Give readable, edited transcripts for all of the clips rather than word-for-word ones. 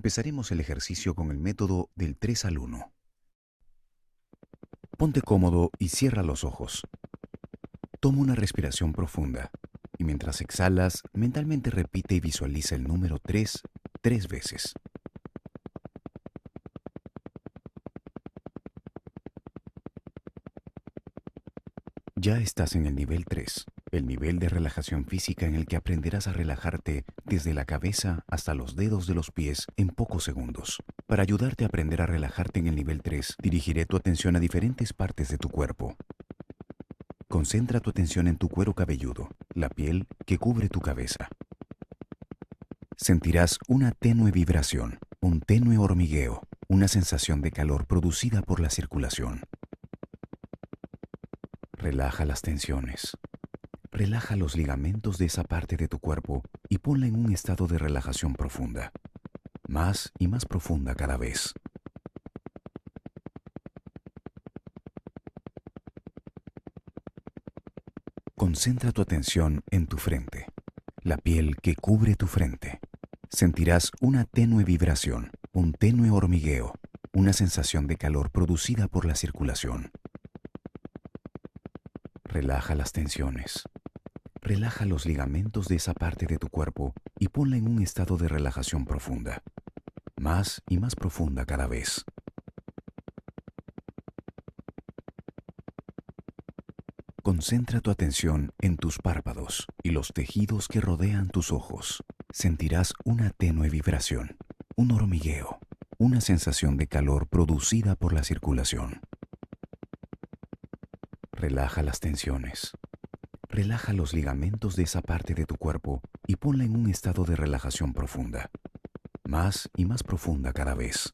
Empezaremos el ejercicio con el método del 3 al 1. Ponte cómodo y cierra los ojos. Toma una respiración profunda y mientras exhalas, mentalmente repite y visualiza el número 3 tres veces. Ya estás en el nivel 3, el nivel de relajación física en el que aprenderás a relajarte desde la cabeza hasta los dedos de los pies en pocos segundos. Para ayudarte a aprender a relajarte en el nivel 3, dirigiré tu atención a diferentes partes de tu cuerpo. Concentra tu atención en tu cuero cabelludo, la piel que cubre tu cabeza. Sentirás una tenue vibración, un tenue hormigueo, una sensación de calor producida por la circulación. Relaja las tensiones. Relaja los ligamentos de esa parte de tu cuerpo y ponla en un estado de relajación profunda. Más y más profunda cada vez. Concentra tu atención en tu frente, la piel que cubre tu frente. Sentirás una tenue vibración, un tenue hormigueo, una sensación de calor producida por la circulación. Relaja las tensiones. Relaja los ligamentos de esa parte de tu cuerpo y ponla en un estado de relajación profunda. Más y más profunda cada vez. Concentra tu atención en tus párpados y los tejidos que rodean tus ojos. Sentirás una tenue vibración, un hormigueo, una sensación de calor producida por la circulación. Relaja las tensiones. Relaja los ligamentos de esa parte de tu cuerpo y ponla en un estado de relajación profunda. Más y más profunda cada vez.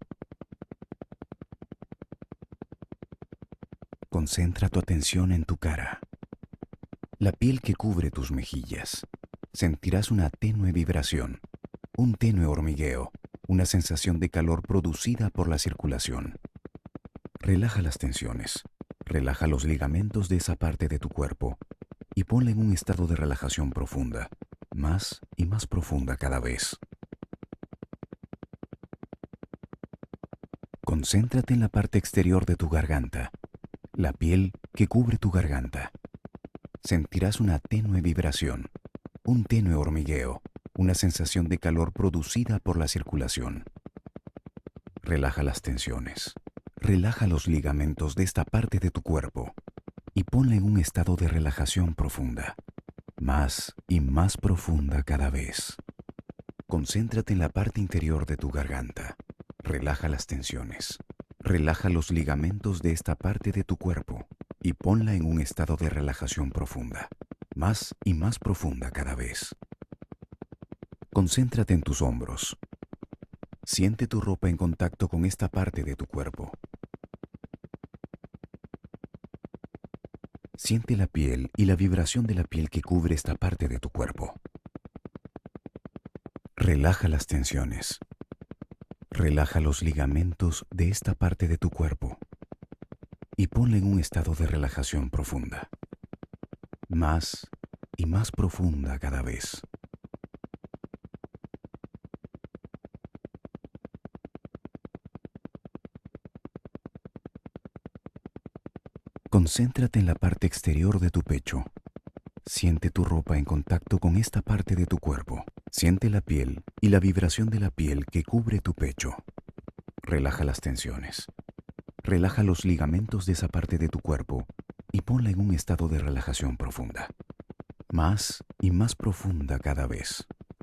Concentra tu atención en tu cara, la piel que cubre tus mejillas. Sentirás una tenue vibración, un tenue hormigueo, una sensación de calor producida por la circulación. Relaja las tensiones, relaja los ligamentos de esa parte de tu cuerpo y ponla en un estado de relajación profunda, más y más profunda cada vez. Concéntrate en la parte exterior de tu garganta, la piel que cubre tu garganta. Sentirás una tenue vibración, un tenue hormigueo, una sensación de calor producida por la circulación. Relaja las tensiones, relaja los ligamentos de esta parte de tu cuerpo y ponla en un estado de relajación profunda, más y más profunda cada vez. Concéntrate en la parte interior de tu garganta. Relaja las tensiones. Relaja los ligamentos de esta parte de tu cuerpo y ponla en un estado de relajación profunda, más y más profunda cada vez. Concéntrate en tus hombros. Siente tu ropa en contacto con esta parte de tu cuerpo. Siente la piel y la vibración de la piel que cubre esta parte de tu cuerpo. Relaja las tensiones. Relaja los ligamentos de esta parte de tu cuerpo y ponla en un estado de relajación profunda, más y más profunda cada vez. Concéntrate en la parte exterior de tu pecho. Siente tu ropa en contacto con esta parte de tu cuerpo. Siente la piel y la vibración de la piel que cubre tu pecho. Relaja las tensiones. Relaja los ligamentos de esa parte de tu cuerpo y ponla en un estado de relajación profunda, más y más profunda cada vez.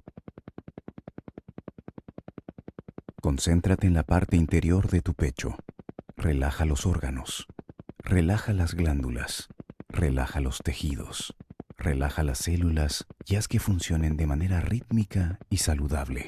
Concéntrate en la parte interior de tu pecho. Relaja los órganos. Relaja las glándulas. Relaja los tejidos. Relaja las células y haz que funcionen de manera rítmica y saludable.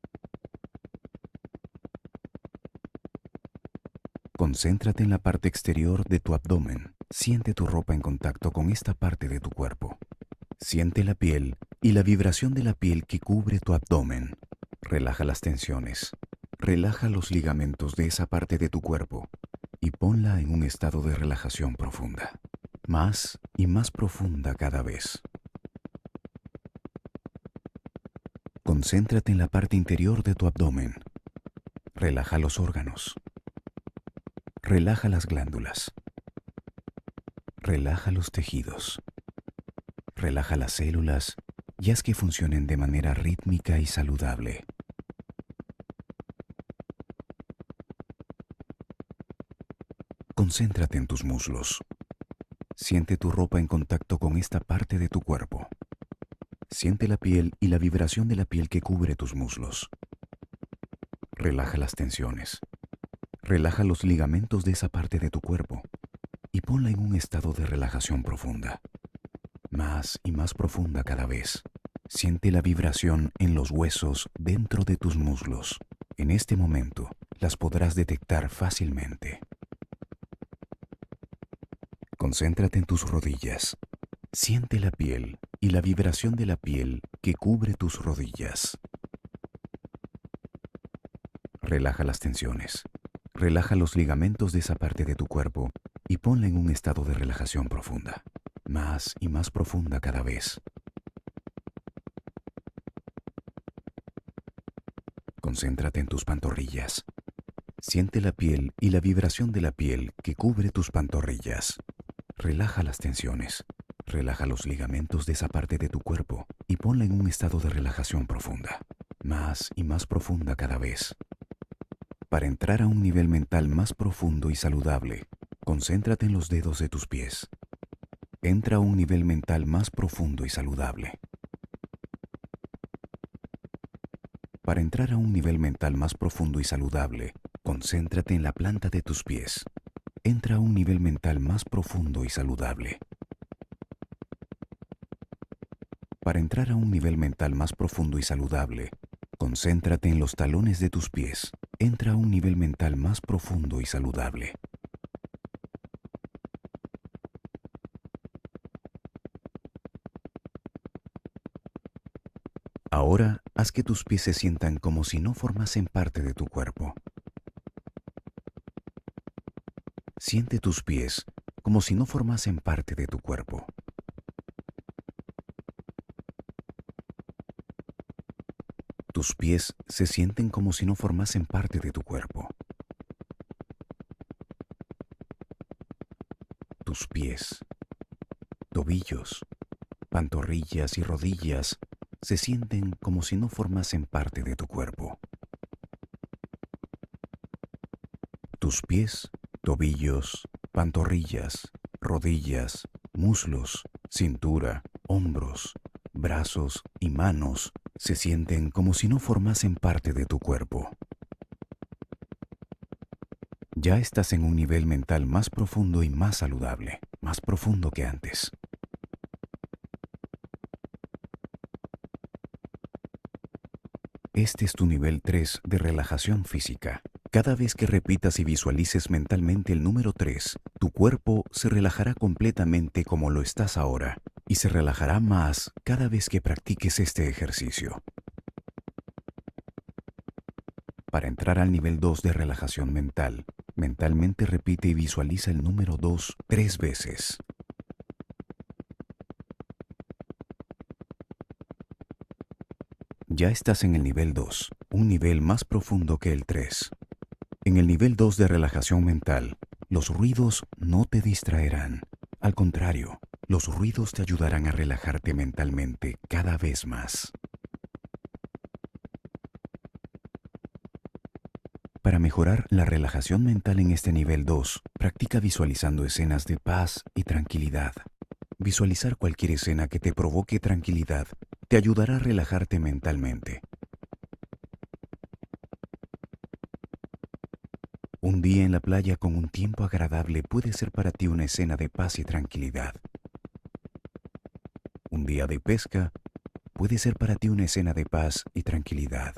Concéntrate en la parte exterior de tu abdomen. Siente tu ropa en contacto con esta parte de tu cuerpo. Siente la piel y la vibración de la piel que cubre tu abdomen. Relaja las tensiones. Relaja los ligamentos de esa parte de tu cuerpo y ponla en un estado de relajación profunda, más y más profunda cada vez. Concéntrate en la parte interior de tu abdomen. Relaja los órganos. Relaja las glándulas. Relaja los tejidos. Relaja las células y haz que funcionen de manera rítmica y saludable. Concéntrate en tus muslos. Siente tu ropa en contacto con esta parte de tu cuerpo. Siente la piel y la vibración de la piel que cubre tus muslos. Relaja las tensiones. Relaja los ligamentos de esa parte de tu cuerpo y ponla en un estado de relajación profunda. Más y más profunda cada vez. Siente la vibración en los huesos dentro de tus muslos. En este momento las podrás detectar fácilmente. Concéntrate en tus rodillas. Siente la piel y la vibración de la piel que cubre tus rodillas. Relaja las tensiones. Relaja los ligamentos de esa parte de tu cuerpo y ponla en un estado de relajación profunda. Más y más profunda cada vez. Concéntrate en tus pantorrillas. Siente la piel y la vibración de la piel que cubre tus pantorrillas. Relaja las tensiones. Relaja los ligamentos de esa parte de tu cuerpo y ponla en un estado de relajación profunda. Más y más profunda cada vez. Para entrar a un nivel mental más profundo y saludable, concéntrate en los dedos de tus pies. Entra a un nivel mental más profundo y saludable. Para entrar a un nivel mental más profundo y saludable, concéntrate en la planta de tus pies. Entra a un nivel mental más profundo y saludable. Para entrar a un nivel mental más profundo y saludable, concéntrate en los talones de tus pies. Entra a un nivel mental más profundo y saludable. Ahora, haz que tus pies se sientan como si no formasen parte de tu cuerpo. Siente tus pies como si no formasen parte de tu cuerpo. Tus pies se sienten como si no formasen parte de tu cuerpo. Tus pies, tobillos, pantorrillas y rodillas se sienten como si no formasen parte de tu cuerpo. Tus pies, tobillos, pantorrillas, rodillas, muslos, cintura, hombros, brazos y manos se sienten como si no formasen parte de tu cuerpo. Ya estás en un nivel mental más profundo y más saludable, más profundo que antes. Este es tu nivel 3 de relajación física. Cada vez que repitas y visualices mentalmente el número 3, tu cuerpo se relajará completamente como lo estás ahora y se relajará más cada vez que practiques este ejercicio. Para entrar al nivel 2 de relajación mental, mentalmente repite y visualiza el número 2 3 veces. Ya estás en el nivel 2, un nivel más profundo que el 3. En el nivel 2 de relajación mental, los ruidos no te distraerán. Al contrario, los ruidos te ayudarán a relajarte mentalmente cada vez más. Para mejorar la relajación mental en este nivel 2, practica visualizando escenas de paz y tranquilidad. Visualizar cualquier escena que te provoque tranquilidad te ayudará a relajarte mentalmente. Un día en la playa con un tiempo agradable puede ser para ti una escena de paz y tranquilidad. Un día de pesca puede ser para ti una escena de paz y tranquilidad.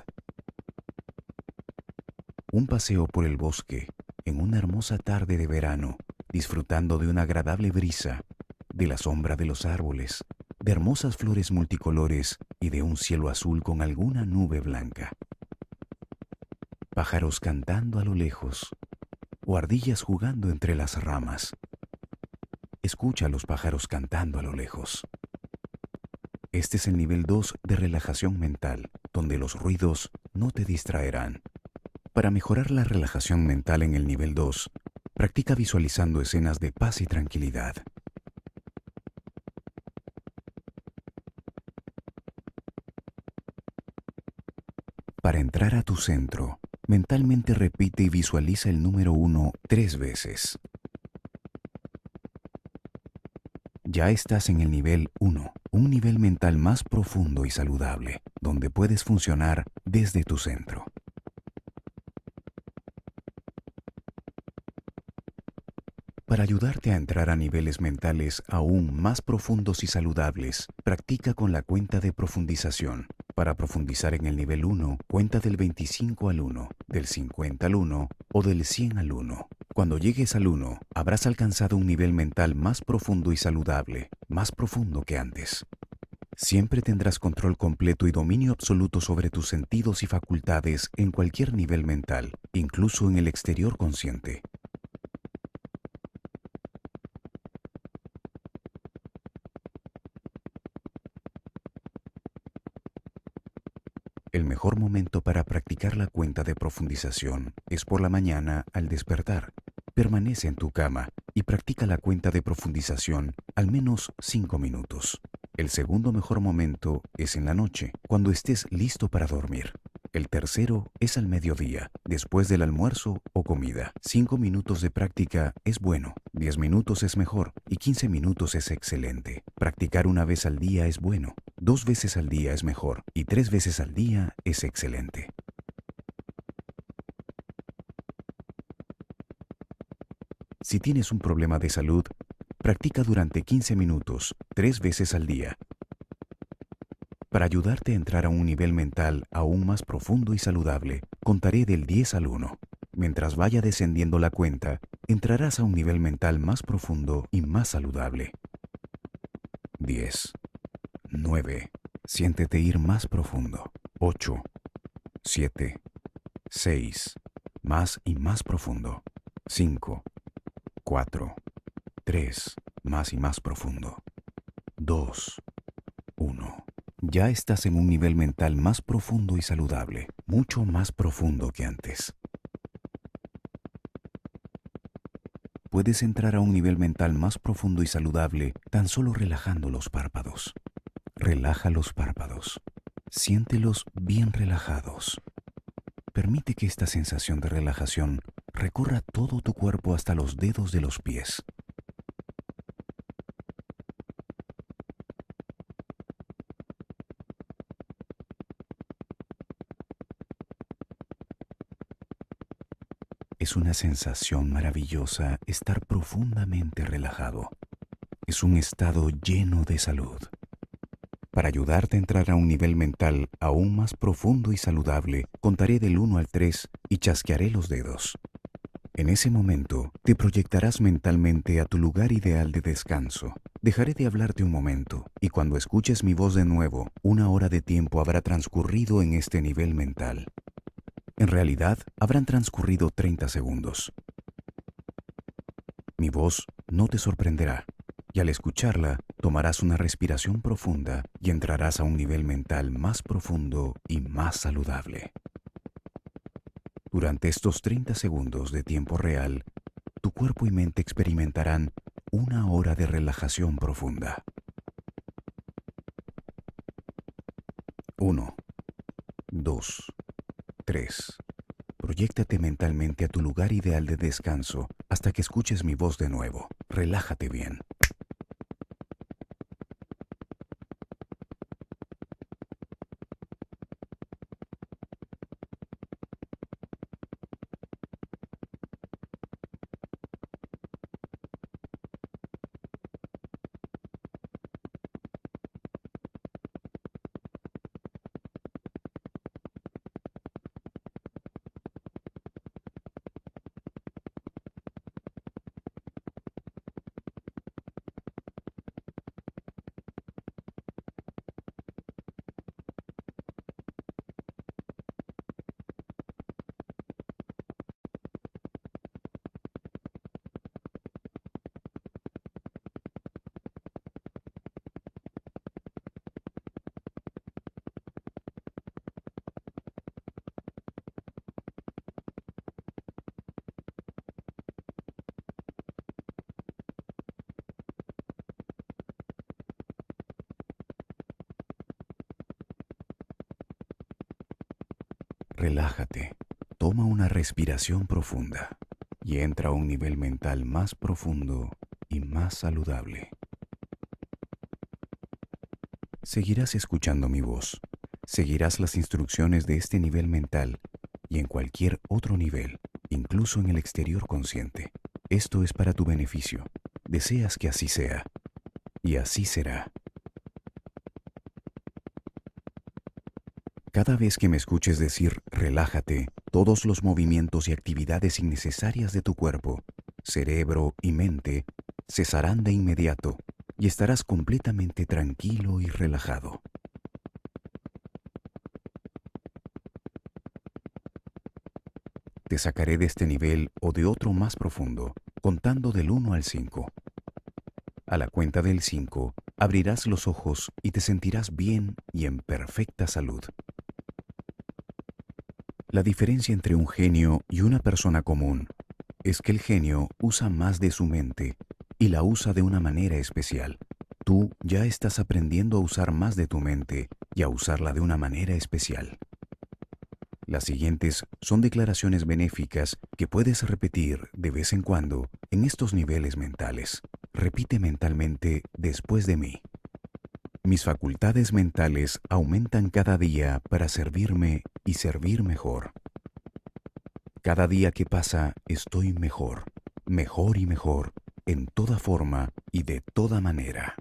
Un paseo por el bosque en una hermosa tarde de verano, disfrutando de una agradable brisa, de la sombra de los árboles, de hermosas flores multicolores y de un cielo azul con alguna nube blanca. Pájaros cantando a lo lejos o ardillas jugando entre las ramas. Escucha a los pájaros cantando a lo lejos. Este es el nivel 2 de relajación mental, donde los ruidos no te distraerán. Para mejorar la relajación mental en el nivel 2, practica visualizando escenas de paz y tranquilidad. Para entrar a tu centro, mentalmente repite y visualiza el número 1 3 veces. Ya estás en el nivel 1, un nivel mental más profundo y saludable, donde puedes funcionar desde tu centro. Para ayudarte a entrar a niveles mentales aún más profundos y saludables, practica con la cuenta de profundización. Para profundizar en el nivel 1, cuenta del 25 al 1, del 50 al 1 o del 100 al 1. Cuando llegues al 1, habrás alcanzado un nivel mental más profundo y saludable, más profundo que antes. Siempre tendrás control completo y dominio absoluto sobre tus sentidos y facultades en cualquier nivel mental, incluso en el exterior consciente. El mejor momento para practicar la cuenta de profundización es por la mañana al despertar. Permanece en tu cama y practica la cuenta de profundización al menos 5 minutos. El segundo mejor momento es en la noche, cuando estés listo para dormir. El tercero es al mediodía, después del almuerzo o comida. 5 minutos de práctica es bueno, 10 minutos es mejor y 15 minutos es excelente. Practicar una vez al día es bueno, 2 veces al día es mejor y 3 veces al día es excelente. Si tienes un problema de salud, practica durante 15 minutos, 3 veces al día. Para ayudarte a entrar a un nivel mental aún más profundo y saludable, contaré del 10 al 1. Mientras vaya descendiendo la cuenta, entrarás a un nivel mental más profundo y más saludable. 10, 9, siéntete ir más profundo. 8, 7, 6, más y más profundo. 5, 4, 3, más y más profundo. 2, 1. Ya estás en un nivel mental más profundo y saludable, mucho más profundo que antes. Puedes entrar a un nivel mental más profundo y saludable tan solo relajando los párpados. Relaja los párpados. Siéntelos bien relajados. Permite que esta sensación de relajación recorra todo tu cuerpo hasta los dedos de los pies. Es una sensación maravillosa estar profundamente relajado. Es un estado lleno de salud. Para ayudarte a entrar a un nivel mental aún más profundo y saludable, contaré del 1 al 3 y chasquearé los dedos. En ese momento, te proyectarás mentalmente a tu lugar ideal de descanso. Dejaré de hablarte un momento, y cuando escuches mi voz de nuevo, 1 hora de tiempo habrá transcurrido en este nivel mental. En realidad, habrán transcurrido 30 segundos. Mi voz no te sorprenderá, y al escucharla, tomarás una respiración profunda y entrarás a un nivel mental más profundo y más saludable. Durante estos 30 segundos de tiempo real, tu cuerpo y mente experimentarán 1 hora de relajación profunda. 1, 2, 3. Proyéctate mentalmente a tu lugar ideal de descanso hasta que escuches mi voz de nuevo. Relájate bien. Relájate, toma una respiración profunda y entra a un nivel mental más profundo y más saludable. Seguirás escuchando mi voz, seguirás las instrucciones de este nivel mental y en cualquier otro nivel, incluso en el exterior consciente. Esto es para tu beneficio. Deseas que así sea, y así será. Cada vez que me escuches decir relájate, todos los movimientos y actividades innecesarias de tu cuerpo, cerebro y mente cesarán de inmediato y estarás completamente tranquilo y relajado. Te sacaré de este nivel o de otro más profundo, contando del 1 al 5. A la cuenta del 5, abrirás los ojos y te sentirás bien y en perfecta salud. La diferencia entre un genio y una persona común es que el genio usa más de su mente y la usa de una manera especial. Tú ya estás aprendiendo a usar más de tu mente y a usarla de una manera especial. Las siguientes son declaraciones benéficas que puedes repetir de vez en cuando en estos niveles mentales. Repite mentalmente después de mí. Mis facultades mentales aumentan cada día para servirme y servir mejor. Cada día que pasa estoy mejor, mejor y mejor, en toda forma y de toda manera.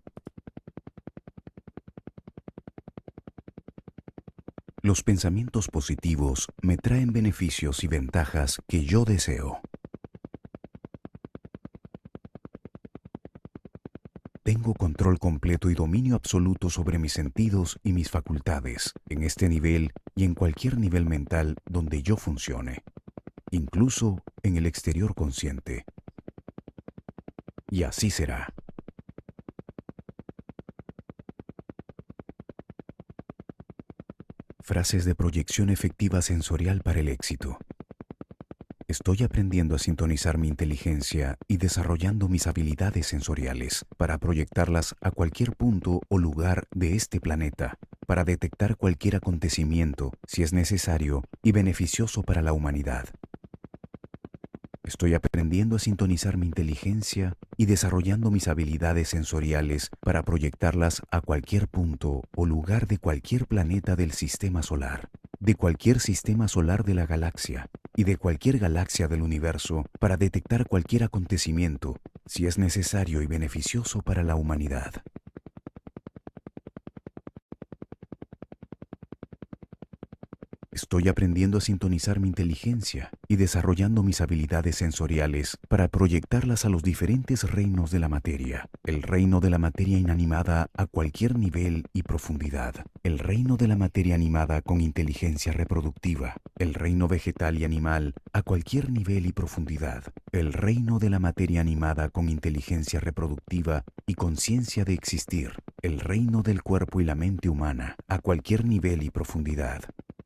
Los pensamientos positivos me traen beneficios y ventajas que yo deseo. Tengo control completo y dominio absoluto sobre mis sentidos y mis facultades, en este nivel y en cualquier nivel mental donde yo funcione, incluso en el exterior consciente. Y así será. Frases de proyección efectiva sensorial para el éxito. Estoy aprendiendo a sintonizar mi inteligencia y desarrollando mis habilidades sensoriales para proyectarlas a cualquier punto o lugar de este planeta, para detectar cualquier acontecimiento, si es necesario y beneficioso para la humanidad. Estoy aprendiendo a sintonizar mi inteligencia y desarrollando mis habilidades sensoriales para proyectarlas a cualquier punto o lugar de cualquier planeta del sistema solar, de cualquier sistema solar de la galaxia y de cualquier galaxia del universo para detectar cualquier acontecimiento, si es necesario y beneficioso para la humanidad. Estoy aprendiendo a sintonizar mi inteligencia y desarrollando mis habilidades sensoriales para proyectarlas a los diferentes reinos de la materia. El reino de la materia inanimada a cualquier nivel y profundidad. El reino de la materia animada con inteligencia reproductiva. El reino vegetal y animal a cualquier nivel y profundidad. El reino de la materia animada con inteligencia reproductiva y conciencia de existir. El reino del cuerpo y la mente humana a cualquier nivel y profundidad.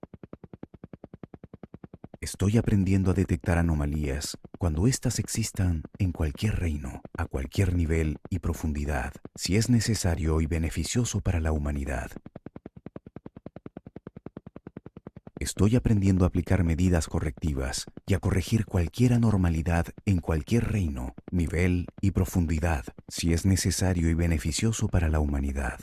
Estoy aprendiendo a detectar anomalías cuando éstas existan en cualquier reino, a cualquier nivel y profundidad, si es necesario y beneficioso para la humanidad. Estoy aprendiendo a aplicar medidas correctivas y a corregir cualquier anormalidad en cualquier reino, nivel y profundidad, si es necesario y beneficioso para la humanidad.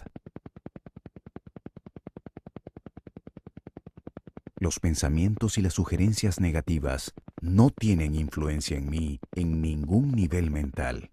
Los pensamientos y las sugerencias negativas no tienen influencia en mí en ningún nivel mental.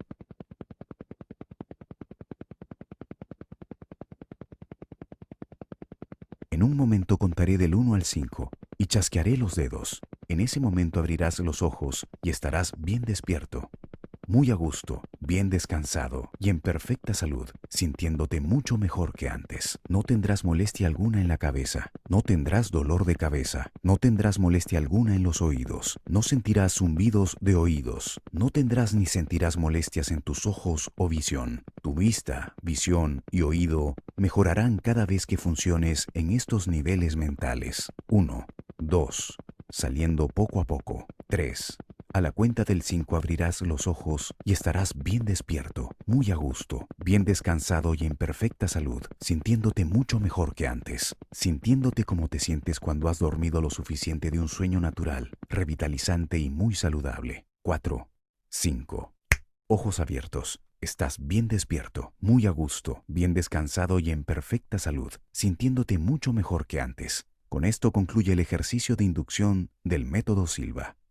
En un momento contaré del 1 al 5 y chasquearé los dedos. En ese momento abrirás los ojos y estarás bien despierto, muy a gusto, bien descansado y en perfecta salud, sintiéndote mucho mejor que antes. No tendrás molestia alguna en la cabeza, no tendrás dolor de cabeza, no tendrás molestia alguna en los oídos, no sentirás zumbidos de oídos, no tendrás ni sentirás molestias en tus ojos o visión. Tu vista, visión y oído mejorarán cada vez que funciones en estos niveles mentales. 1, 2, saliendo poco a poco. 3, A la cuenta del 5 abrirás los ojos y estarás bien despierto, muy a gusto, bien descansado y en perfecta salud, sintiéndote mucho mejor que antes, sintiéndote como te sientes cuando has dormido lo suficiente de un sueño natural, revitalizante y muy saludable. 4, 5. Ojos abiertos. Estás bien despierto, muy a gusto, bien descansado y en perfecta salud, sintiéndote mucho mejor que antes. Con esto concluye el ejercicio de inducción del método Silva.